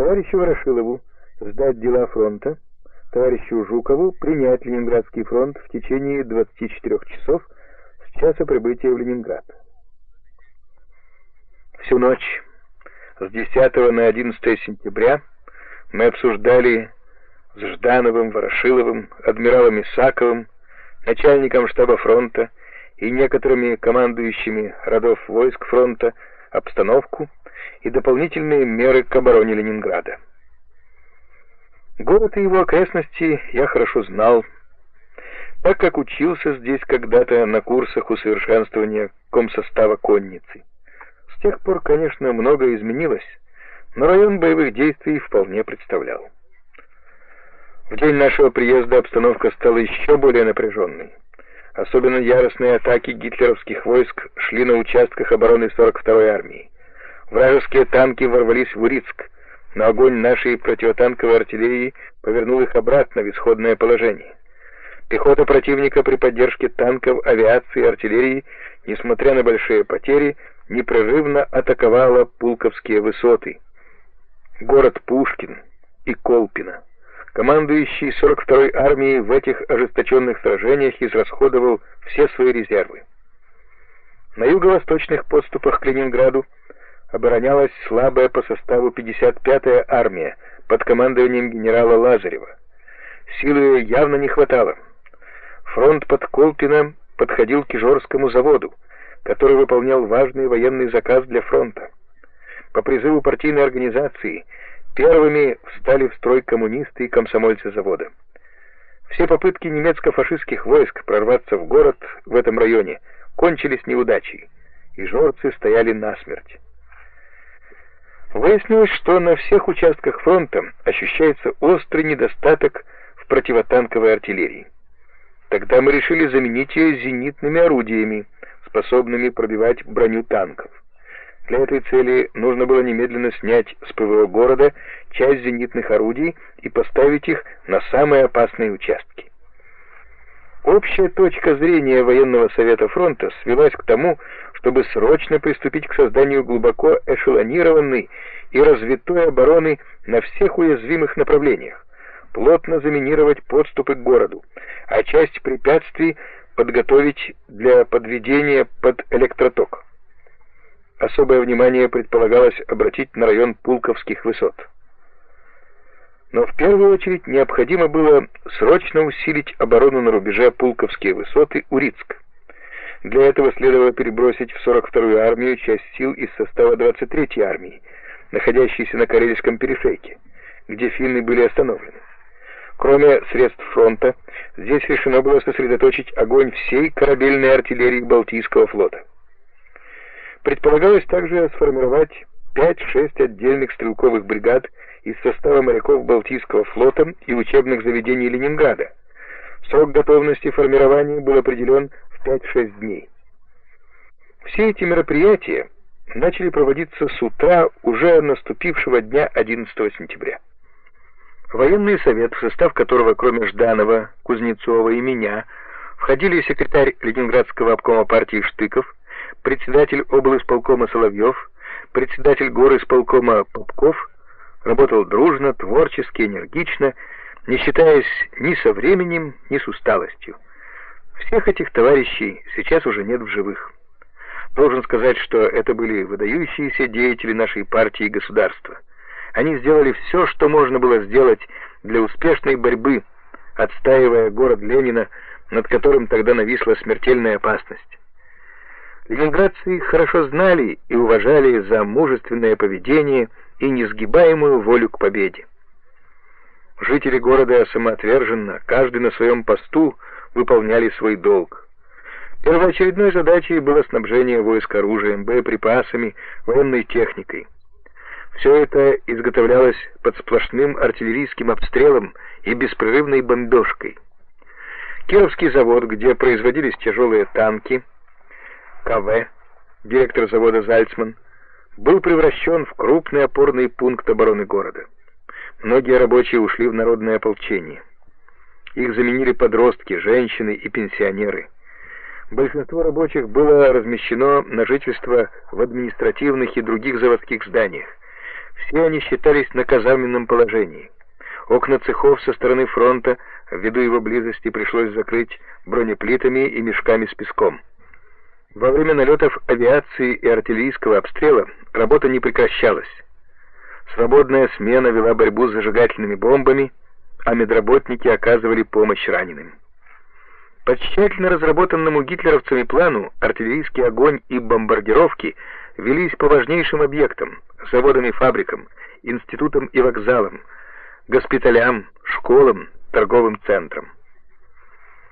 товарищу Ворошилову сдать дела фронта, товарищу Жукову принять Ленинградский фронт в течение 24 часов с часа прибытия в Ленинград. Всю ночь с 10 на 11 сентября мы обсуждали с Ждановым, Ворошиловым, адмиралом Исаковым, начальником штаба фронта и некоторыми командующими родов войск фронта обстановку и дополнительные меры к обороне Ленинграда. Город и его окрестности я хорошо знал, так как учился здесь когда-то на курсах усовершенствования комсостава конницы. С тех пор, конечно, многое изменилось, но район боевых действий вполне представлял. В день нашего приезда обстановка стала еще более напряженной. Особенно яростные атаки гитлеровских войск шли на участках обороны 42-й армии. Вражеские танки ворвались в Урицк, но огонь нашей противотанковой артиллерии повернул их обратно в исходное положение. Пехота противника при поддержке танков, авиации и артиллерии, несмотря на большие потери, непрерывно атаковала Пулковские высоты, город Пушкин и Колпино. Командующий 42-й армией в этих ожесточенных сражениях израсходовал все свои резервы. На юго-восточных подступах к Ленинграду оборонялась слабая по составу 55-я армия под командованием генерала Лазарева. Силы ее явно не хватало. Фронт под Колпино подходил к Ижорскому заводу, который выполнял важный военный заказ для фронта. По призыву партийной организации первыми встали в строй коммунисты и комсомольцы завода. Все попытки немецко-фашистских войск прорваться в город в этом районе кончились неудачей, и ижорцы стояли насмерть. Выяснилось, что на всех участках фронта ощущается острый недостаток в противотанковой артиллерии. Тогда мы решили заменить ее зенитными орудиями, способными пробивать броню танков. Для этой цели нужно было немедленно снять с ПВО города часть зенитных орудий и поставить их на самые опасные участки. Общая точка зрения военного совета фронта свелась к тому, чтобы срочно приступить к созданию глубоко эшелонированной и развитой обороны на всех уязвимых направлениях, плотно заминировать подступы к городу, а часть препятствий подготовить для подведения под электроток. Особое внимание предполагалось обратить на район Пулковских высот. Но в первую очередь необходимо было срочно усилить оборону на рубеже Пулковские высоты, Урицк. Для этого следовало перебросить в 42-ю армию часть сил из состава 23-й армии, находящейся на Карельском перешейке, где финны были остановлены. Кроме средств фронта, здесь решено было сосредоточить огонь всей корабельной артиллерии Балтийского флота. Предполагалось также сформировать 5-6 отдельных стрелковых бригад из состава моряков Балтийского флота и учебных заведений Ленинграда. Срок готовности формирования был определен в 5-6 дней. Все эти мероприятия начали проводиться с утра уже наступившего дня 11 сентября. Военный совет, в состав которого кроме Жданова, Кузнецова и меня входили секретарь Ленинградского обкома партии Штыков, председатель облисполкома Соловьев, председатель горисполкома Попков, работал дружно, творчески, энергично, не считаясь ни со временем, ни с усталостью. Всех этих товарищей сейчас уже нет в живых. Должен сказать, что это были выдающиеся деятели нашей партии и государства. Они сделали все, что можно было сделать для успешной борьбы, отстаивая город Ленина, над которым тогда нависла смертельная опасность. Ленинградцы их хорошо знали и уважали за мужественное поведение и несгибаемую волю к победе. Жители города самоотверженно, каждый на своем посту, выполняли свой долг. Первоочередной задачей было снабжение войск оружием, боеприпасами, военной техникой. Все это изготовлялось под сплошным артиллерийским обстрелом и беспрерывной бомбежкой. Кировский завод, где производились тяжелые танки, КВ, директор завода Зальцман, был превращен в крупный опорный пункт обороны города. Многие рабочие ушли в народное ополчение. Их заменили подростки, женщины и пенсионеры. Большинство рабочих было размещено на жительство в административных и других заводских зданиях. Все они считались на казарменном положении. Окна цехов со стороны фронта, ввиду его близости, пришлось закрыть бронеплитами и мешками с песком. Во время налетов авиации и артиллерийского обстрела работа не прекращалась. Свободная смена вела борьбу с зажигательными бомбами, а медработники оказывали помощь раненым. По тщательно разработанному гитлеровцами плану артиллерийский огонь и бомбардировки велись по важнейшим объектам, заводам и фабрикам, институтам и вокзалам, госпиталям, школам, торговым центрам.